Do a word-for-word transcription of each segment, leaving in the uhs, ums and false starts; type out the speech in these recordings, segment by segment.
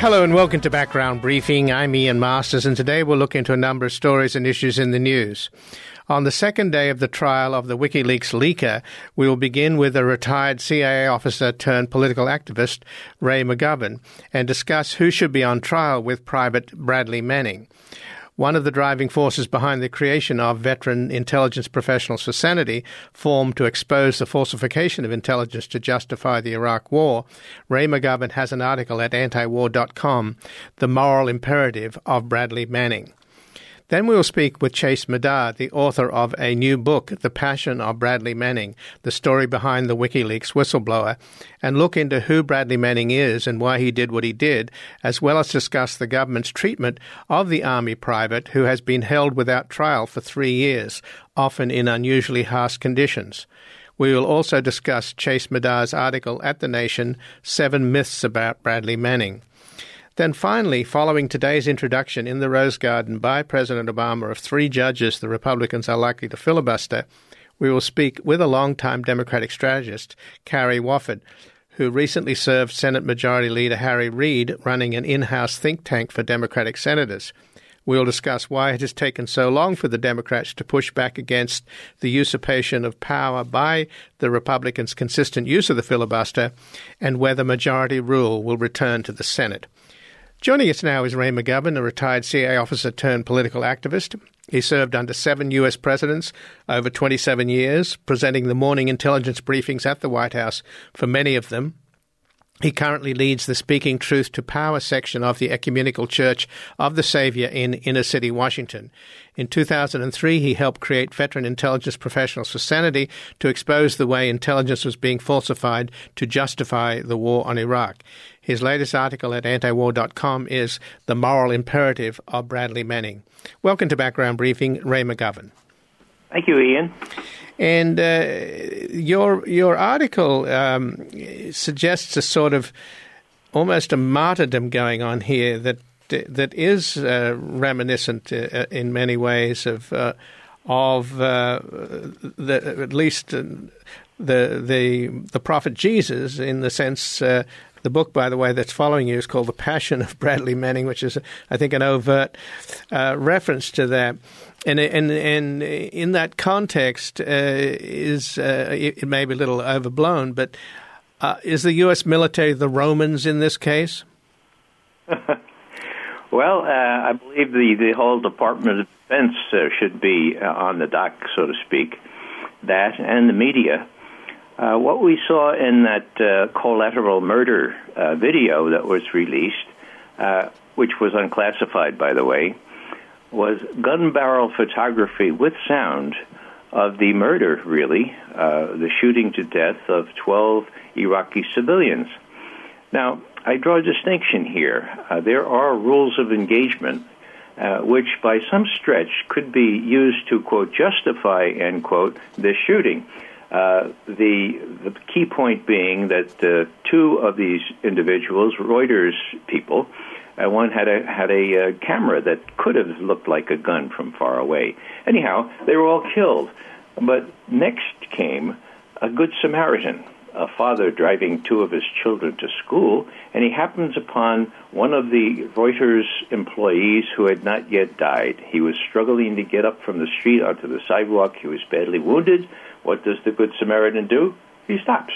Hello and welcome to Background Briefing. I'm Ian Masters, and today we'll look into a number of stories and issues in the news. On the second day of the trial of the WikiLeaks leaker, we will begin with a retired C I A officer turned political activist, Ray McGovern, and discuss who should be on trial with Private Bradley Manning. One of the driving forces behind the creation of Veteran Intelligence Professionals for Sanity, formed to expose the falsification of intelligence to justify the Iraq War, Ray McGovern has an article at anti war dot com, The Moral Imperative of Bradley Manning. Then we will speak with Chase Madar, the author of a new book, The Passion of Bradley Manning, the story behind the WikiLeaks whistleblower, and look into who Bradley Manning is and why he did what he did, as well as discuss the government's treatment of the Army private who has been held without trial for three years, often in unusually harsh conditions. We will also discuss Chase Madar's article at The Nation, Seven Myths About Bradley Manning. Then finally, following today's introduction in the Rose Garden by President Obama of three judges the Republicans are likely to filibuster, we will speak with a longtime Democratic strategist, Carrie Wofford, who recently served Senate Majority Leader Harry Reid running an in-house think tank for Democratic senators. We will discuss why it has taken so long for the Democrats to push back against the usurpation of power by the Republicans' consistent use of the filibuster, and whether majority rule will return to the Senate. Joining us now is Ray McGovern, a retired C I A officer turned political activist. He served under seven U S presidents over twenty-seven years, presenting the morning intelligence briefings at the White House for many of them. He currently leads the Speaking Truth to Power section of the Ecumenical Church of the Savior in Inner City, Washington. In two thousand three, he helped create Veteran Intelligence Professionals for Sanity to expose the way intelligence was being falsified to justify the war on Iraq. His latest article at anti war dot com is The Moral Imperative of Bradley Manning. Welcome to Background Briefing, Ray McGovern. Thank you, Ian. And uh, your your article um, suggests a sort of almost a martyrdom going on here that that is uh, reminiscent uh, in many ways of uh, of uh, the, at least uh, the the the prophet Jesus, in the sense. Uh, The book, by the way, that's following you is called The Passion of Bradley Manning, which is, I think, an overt uh, reference to that. And, and, and in that context, uh, is uh, it, it may be a little overblown, but uh, is the U S military the Romans in this case? Well, uh, I believe the, the whole Department of Defense uh, should be uh, on the dock, so to speak, that and the media. Uh, what we saw in that uh, collateral murder uh, video that was released, uh, which was unclassified, by the way, was gun barrel photography with sound of the murder, really, uh, the shooting to death of twelve Iraqi civilians. Now, I draw a distinction here. Uh, there are rules of engagement uh, which, by some stretch, could be used to, quote, justify, end quote, this shooting. Uh, the the key point being that uh, two of these individuals, Reuters people, uh, one had a had a uh, camera that could have looked like a gun from far away. Anyhow, they were all killed. But next came a Good Samaritan, a father driving two of his children to school, and he happens upon one of the Reuters employees who had not yet died. He was struggling to get up from the street onto the sidewalk. He was badly wounded. What does the Good Samaritan do? He stops.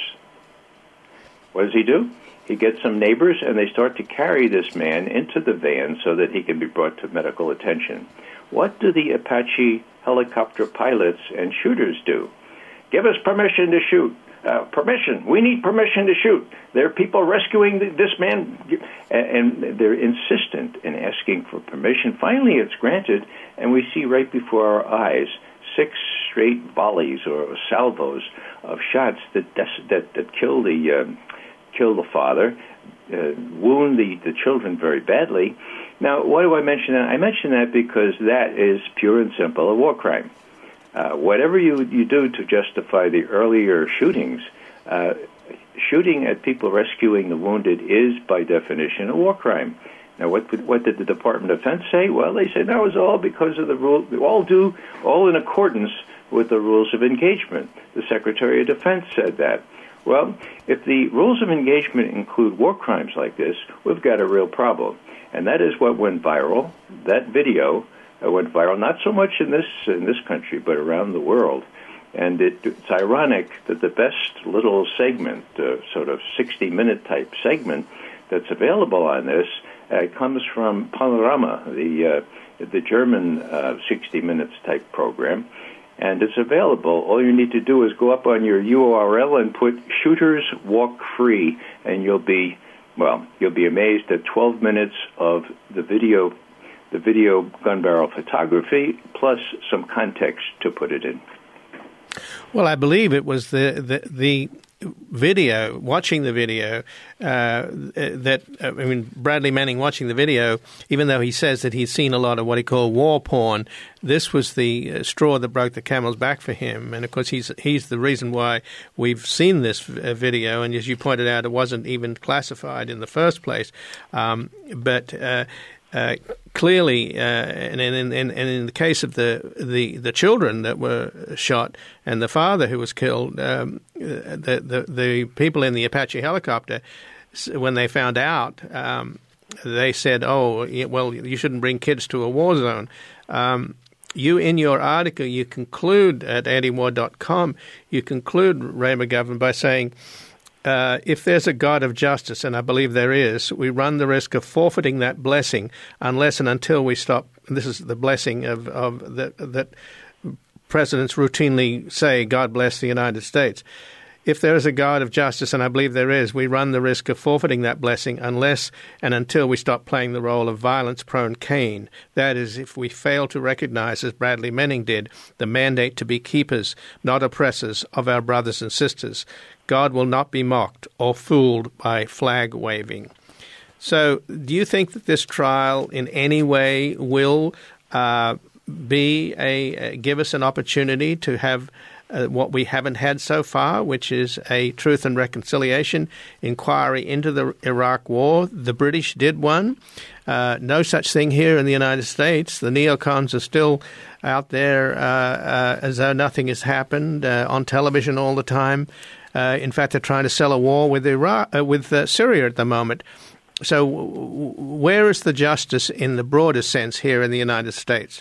What does he do? He gets some neighbors, and they start to carry this man into the van so that he can be brought to medical attention. What do the Apache helicopter pilots and shooters do? Give us permission to shoot. Uh, permission. We need permission to shoot. There are people rescuing this man, and they're insistent in asking for permission. Finally, it's granted, and we see right before our eyes six straight volleys or salvos of shots that that, that kill the uh, kill the father, uh, wound the, the children very badly. Now, why do I mention that? I mention that because that is pure and simple a war crime. Uh, whatever you, you do to justify the earlier shootings, uh, shooting at people rescuing the wounded is, by definition, a war crime. Now, what what did the Department of Defense say? Well, they said that was all because of the rule. All do all in accordance with the rules of engagement. The Secretary of Defense said that. Well, if the rules of engagement include war crimes like this, we've got a real problem. And that is what went viral. That video uh, went viral, not so much in this in this country, but around the world. And it, it's ironic that the best little segment, uh, sort of sixty-minute type segment that's available on this, uh, comes from Panorama, the uh, the German uh, sixty minutes type program. And it's available. All you need to do is go up on your U R L and put "shooters walk free," and you'll be, well, you'll be amazed at twelve minutes of the video, the video gun barrel photography, plus some context to put it in. Well, I believe it was the the, the video, watching the video, uh, that, I mean, Bradley Manning watching the video, even though he says that he's seen a lot of what he called war porn, this was the straw that broke the camel's back for him. And, of course, he's he's the reason why we've seen this video. And as you pointed out, it wasn't even classified in the first place. Um, but uh, uh, clearly, uh, and, and, and, and in the case of the, the, the children that were shot and the father who was killed, um, the, the, the people in the Apache helicopter, when they found out, um, they said, oh, well, you shouldn't bring kids to a war zone. Um, you, in your article, you conclude at antiwar dot com, you conclude, Ray McGovern, by saying, Uh, if there's a God of justice, and I believe there is, we run the risk of forfeiting that blessing unless and until we stop. And this is the blessing of, of the, that presidents routinely say, God bless the United States. If there is a God of justice, and I believe there is, we run the risk of forfeiting that blessing unless and until we stop playing the role of violence-prone Cain. That is, if we fail to recognize, as Bradley Manning did, the mandate to be keepers, not oppressors, of our brothers and sisters. God will not be mocked or fooled by flag waving. So do you think that this trial in any way will uh, be a, a give us an opportunity to have uh, what we haven't had so far, which is a Truth and Reconciliation inquiry into the Iraq War? The British did one. Uh, no such thing here in the United States. The neocons are still out there uh, uh, as though nothing has happened, uh, on television all the time. Uh, in fact, they're trying to sell a war with Iraq, uh, with uh, Syria at the moment. So w- where is the justice in the broader sense here in the United States?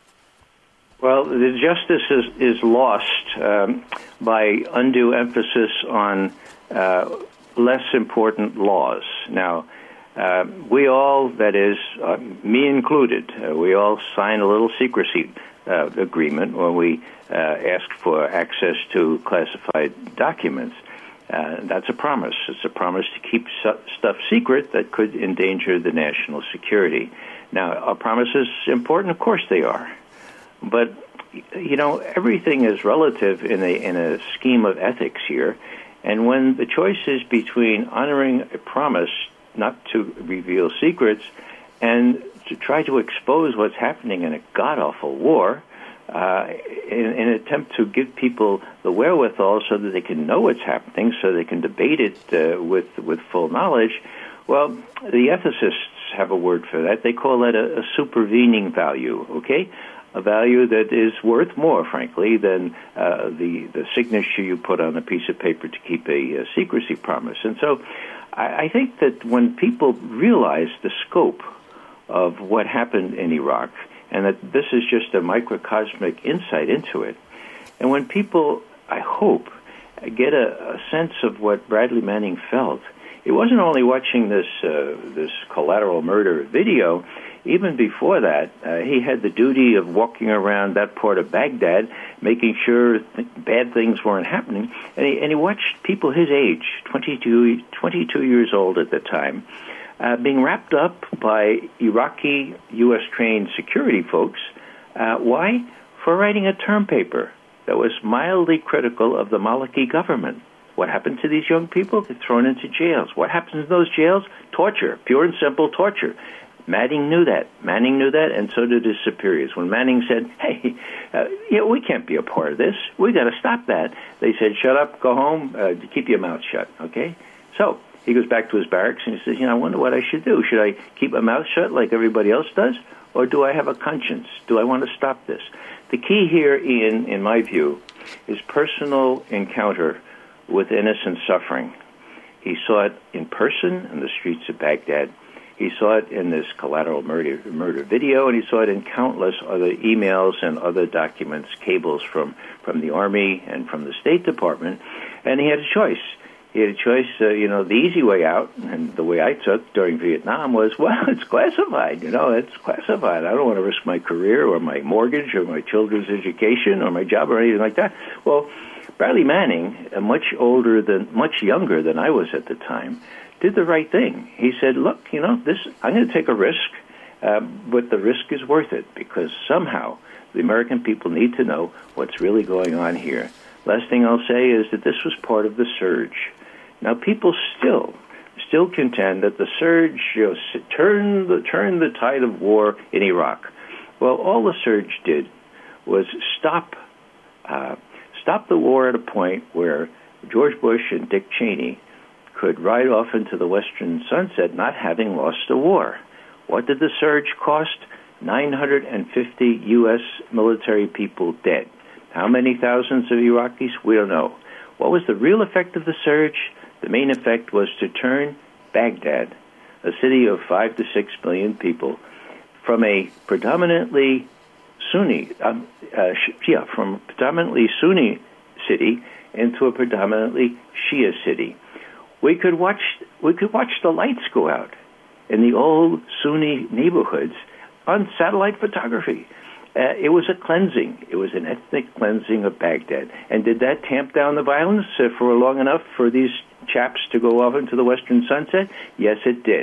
Well, the justice is, is lost um, by undue emphasis on uh, less important laws. Now, uh, we all, that is, uh, me included, uh, we all sign a little secrecy uh, agreement when we uh, ask for access to classified documents. Uh, that's a promise. It's a promise to keep su- stuff secret that could endanger the national security. Now, are promises important? Of course they are. But, you know, everything is relative in a in a scheme of ethics here. And when the choice is between honoring a promise not to reveal secrets and to try to expose what's happening in a god-awful war, uh, in, in an attempt to give people the wherewithal so that they can know what's happening, so they can debate it uh, with, with full knowledge, well, the ethicists have a word for that. They call that a, a supervening value, okay? A value that is worth more, frankly, than uh, the, the signature you put on a piece of paper to keep a, a secrecy promise. And so I, I think that when people realize the scope of what happened in Iraq, and that this is just a microcosmic insight into it, and when people, I hope, get a, a sense of what Bradley Manning felt, it wasn't only watching this uh, this collateral murder video. Even before that, uh, he had the duty of walking around that part of Baghdad, making sure th- bad things weren't happening. And he, and he watched people his age, twenty-two, twenty-two years old at the time, uh, being wrapped up by Iraqi U S trained security folks. Uh, why? For writing a term paper that was mildly critical of the Maliki government. What happened to these young people? They're thrown into jails. What happens in those jails? Torture, pure and simple torture. Manning knew that. Manning knew that, and so did his superiors. When Manning said, hey, uh, you know, we can't be a part of this. We got to stop that. They said, shut up, go home, uh, keep your mouth shut, okay? So he goes back to his barracks, and he says, you know, I wonder what I should do. Should I keep my mouth shut like everybody else does, or do I have a conscience? Do I want to stop this? The key here, Ian, in my view, is personal encounter with innocent suffering. He saw it in person in the streets of Baghdad. He saw it in this collateral murder, murder video, and he saw it in countless other emails and other documents, cables from, from the Army and from the State Department. And he had a choice. He had a choice, uh, you know, the easy way out, and the way I took during Vietnam was, well, it's classified, you know, it's classified. I don't want to risk my career or my mortgage or my children's education or my job or anything like that. Well, Bradley Manning, uh, much older than, much younger than I was at the time, did the right thing. He said, look, you know, this, I'm going to take a risk, uh, but the risk is worth it because somehow the American people need to know what's really going on here. Last thing I'll say is that this was part of the surge. Now, people still, still contend that the surge, you know, turned the turned the tide of war in Iraq. Well, all the surge did was stop, uh, stop the war at a point where George Bush and Dick Cheney could ride off into the western sunset, not having lost a war. What did the surge cost? nine hundred fifty U S military people dead. How many thousands of Iraqis? We don't know. What was the real effect of the surge? The main effect was to turn Baghdad, a city of five to six million people, from a predominantly Sunni, um, uh, yeah, from a predominantly Sunni city into a predominantly Shia city. We could watch, we could watch the lights go out in the old Sunni neighborhoods on satellite photography. Uh, it was a cleansing. It was an ethnic cleansing of Baghdad. And did that tamp down the violence uh, for long enough for these chaps to go off into the western sunset? Yes, it did.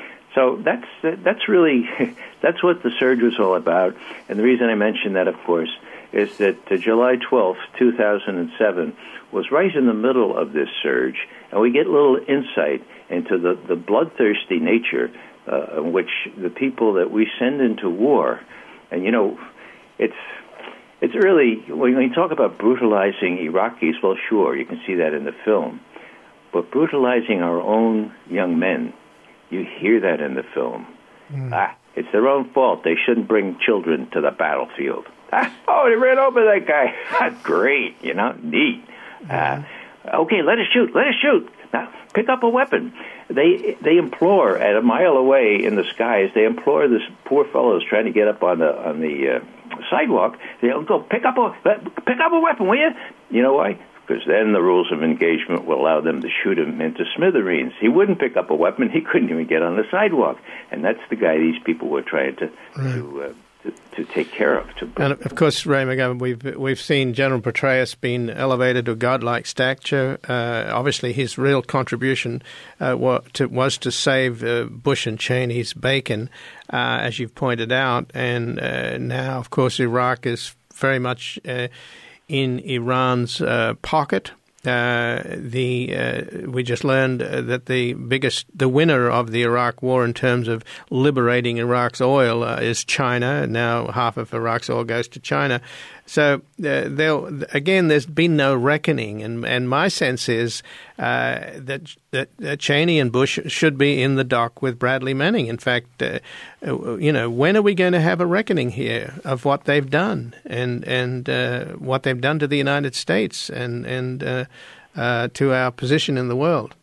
So that's uh, that's really, that's what the surge was all about. And the reason I mention that, of course, is that uh, July twelfth, two thousand seven was right in the middle of this surge. And we get a little insight into the, the bloodthirsty nature uh, in which the people that we send into war, and, you know, It's it's really, when you talk about brutalizing Iraqis, well, sure, you can see that in the film. But brutalizing our own young men, you hear that in the film. Mm. Ah, it's their own fault. They shouldn't bring children to the battlefield. Ah, oh, they ran over that guy. Great, you know, neat. Mm. Uh, okay, let us shoot, let us shoot. Now, pick up a weapon. They they implore at a mile away in the skies. They implore this poor fellows trying to get up on the on the uh, sidewalk. They'll go pick up a pick up a weapon, will you? You know why? Because then the rules of engagement will allow them to shoot him into smithereens. He wouldn't pick up a weapon. He couldn't even get on the sidewalk. And that's the guy these people were trying to right. to, uh, to to take care of. To and of course, Ray McGovern, we've we've seen General Petraeus being elevated to a godlike stature. Uh, obviously, his real contribution uh, was, to, was to save uh, Bush and Cheney's bacon, uh, as you've pointed out. And uh, now, of course, Iraq is very much uh, in Iran's uh, pocket. Uh, the uh, we just learned uh, that the biggest, the winner of the Iraq War in terms of liberating Iraq's oil uh, is China. Now half of Iraq's oil goes to China. So uh, again, there's been no reckoning, and and my sense is uh, that that Cheney and Bush should be in the dock with Bradley Manning. In fact, uh, you know, when are we going to have a reckoning here of what they've done and and uh, what they've done to the United States and and uh, uh, to our position in the world?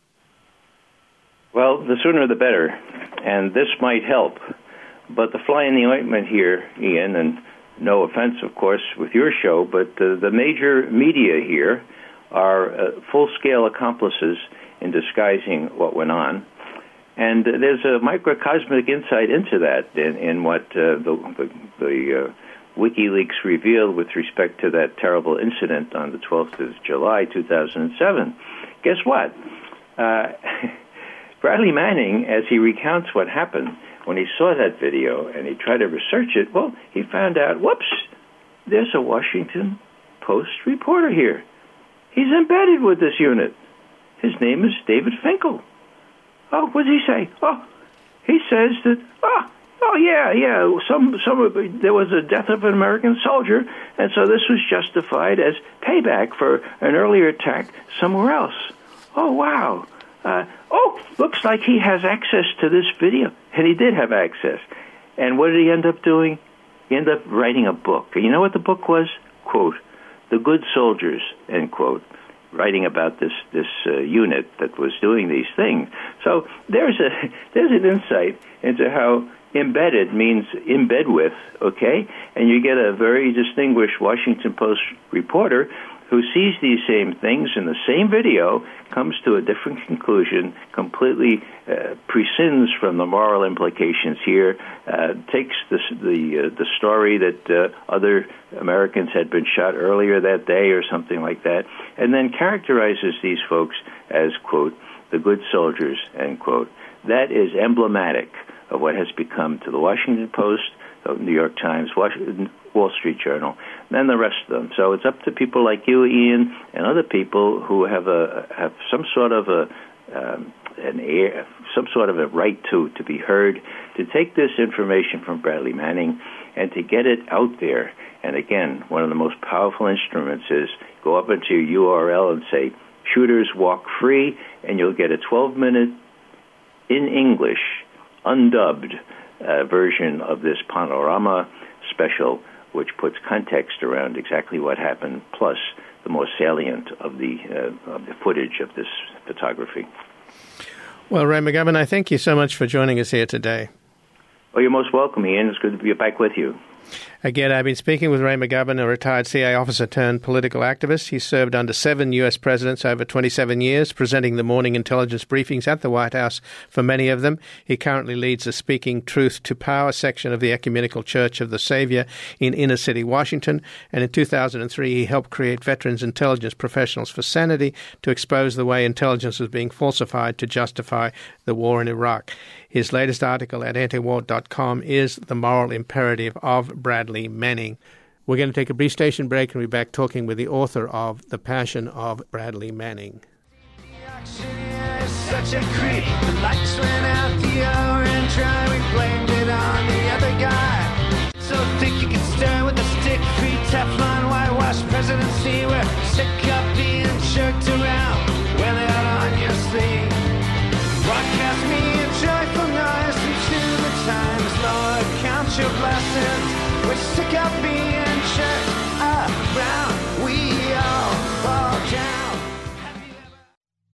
Well, the sooner the better, and this might help. But the fly in the ointment here, Ian, and no offense, of course, with your show, but uh, the major media here are uh, full-scale accomplices in disguising what went on. And uh, there's a microcosmic insight into that in, in what uh, the, the, the uh, WikiLeaks revealed with respect to that terrible incident on the twelfth of July, two thousand seven. Guess what? Uh, Bradley Manning, as he recounts what happened, when he saw that video and he tried to research it, well, he found out, whoops, there's a Washington Post reporter here. He's embedded with this unit. His name is David Finkel. Oh, what does he say? Oh, he says that, oh, oh yeah, yeah, some, some, there was a death of an American soldier, and so this was justified as payback for an earlier attack somewhere else. Oh, wow. Uh, oh, looks like he has access to this video. And he did have access. And what did he end up doing? He ended up writing a book. And you know what the book was? Quote, The Good Soldiers, end quote. writing about this this uh, unit that was doing these things. So there's a there's an insight into how embedded means in bed with, okay? And you get a very distinguished Washington Post reporter who sees these same things in the same video, comes to a different conclusion, completely uh, prescinds from the moral implications here, uh, takes this, the uh, the story that uh, other Americans had been shot earlier that day or something like that, and then characterizes these folks as, quote, the good soldiers, end quote. That is emblematic of what has become to the Washington Post, the New York Times, Washington, Wall Street Journal, and the rest of them. So it's up to people like you, Ian, and other people who have a have some sort of a um, an air, some sort of a right to to be heard, to take this information from Bradley Manning and to get it out there. And again, one of the most powerful instruments is go up into your U R L and say "Shooters Walk Free," and you'll get a twelve-minute in English, undubbed uh, version of this panorama special, which puts context around exactly what happened, plus the more salient of the uh, of the footage of this photography. Well, Ray McGovern, I thank you so much for joining us here today. Oh, you're most welcome, Ian. It's good to be back with you. Again, I've been speaking with Ray McGovern, a retired C I A officer turned political activist. He served under seven U S presidents over twenty-seven years, presenting the morning intelligence briefings at the White House for many of them. He currently leads the Speaking Truth to Power section of the Ecumenical Church of the Savior in inner city Washington. And in two thousand three, he helped create Veterans Intelligence Professionals for Sanity to expose the way intelligence was being falsified to justify the war in Iraq. His latest article at antiwar dot com is The Moral Imperative of Bradley Manning. We're going to take a brief station break and be back talking with the author of The Passion of Bradley Manning. Such a creep. The lights went out the orange eye. We blamed it on the other guy. So thick you could stir with a stick. Free Teflon, whitewashed presidency. We're sick of being jerked around. Wear that on your sleeve. Broadcast me a joyful noise into the times. Lord, count your blessings. We're sick of being jerked around.